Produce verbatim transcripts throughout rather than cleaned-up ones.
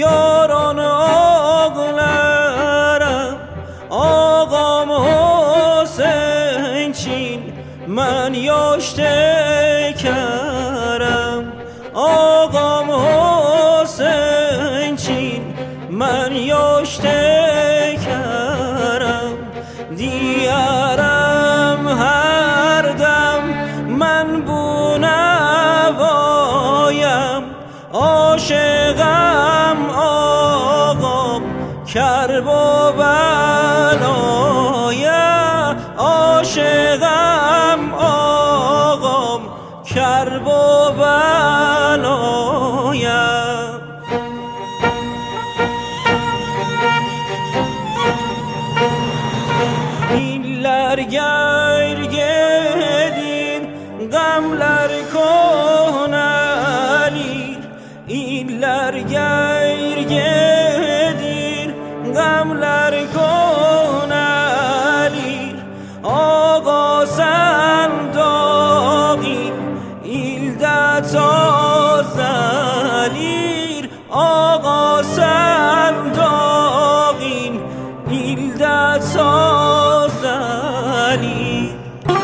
یاران آقلرم آقام حسین چین من یاشته کرم آقام حسین چین من یاشته کرم دیارم هر دم من بونوایم عاشقم آقام کرب و بلای عاشقم آقام کرب و بلای ایلر گرگدین غملر کنالیر ایلر گرگدین غملر کنالیر آقا سنداقی ایلده تازلیر آقا سنداقی ایلده تازلیر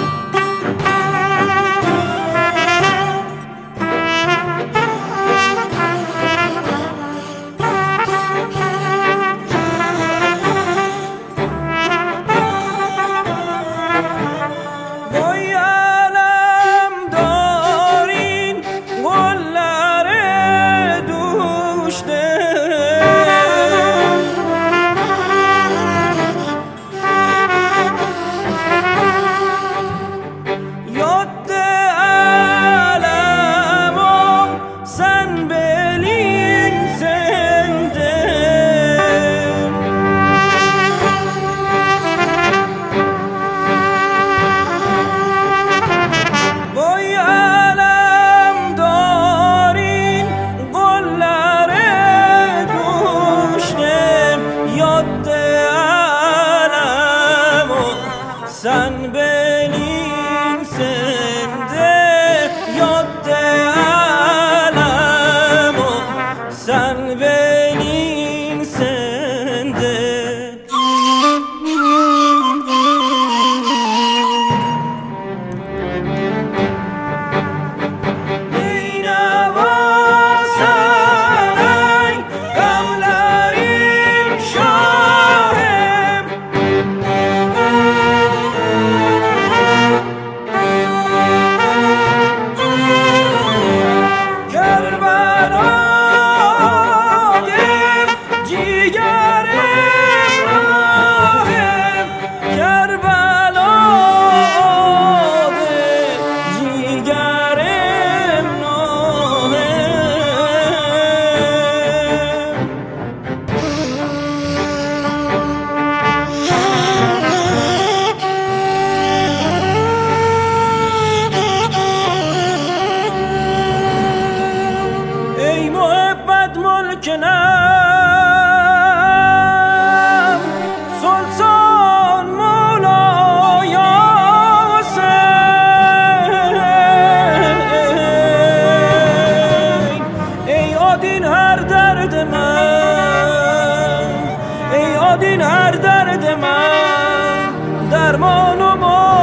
سن بلین سنده یاد علم و سن بلین سنده بینواسنای غملرین شاهم ملکنم سلطان مولای حسین ای آدین هر درد من ای آدین هر درد من درمان و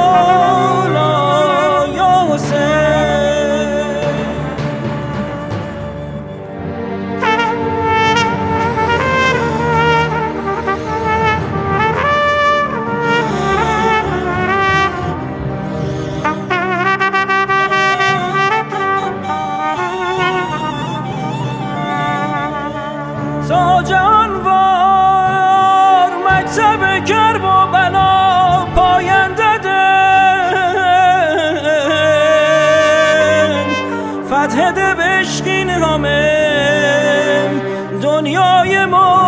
مولای حسین تا جانوار مکتب کرب و بلا پاینده دن فتح ده بشکین همه دنیای ما